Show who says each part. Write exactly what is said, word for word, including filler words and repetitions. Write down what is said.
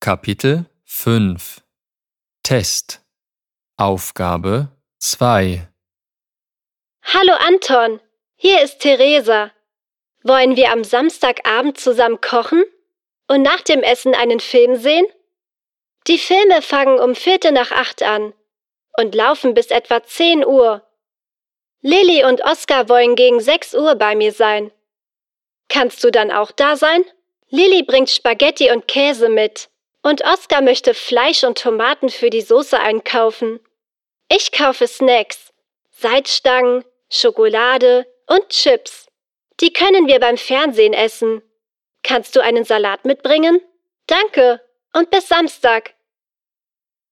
Speaker 1: Kapitel fünf Test Aufgabe zwei
Speaker 2: Hallo Anton, hier ist Theresa. Wollen wir am Samstagabend zusammen kochen und nach dem Essen einen Film sehen? Die Filme fangen um Viertel nach acht an und laufen bis etwa zehn Uhr. Lilly und Oskar wollen gegen sechs Uhr bei mir sein. Kannst du dann auch da sein? Lilly bringt Spaghetti und Käse mit und Oskar möchte Fleisch und Tomaten für die Soße einkaufen. Ich kaufe Snacks, Salzstangen, Schokolade und Chips. Die können wir beim Fernsehen essen. Kannst du einen Salat mitbringen? Danke und bis Samstag.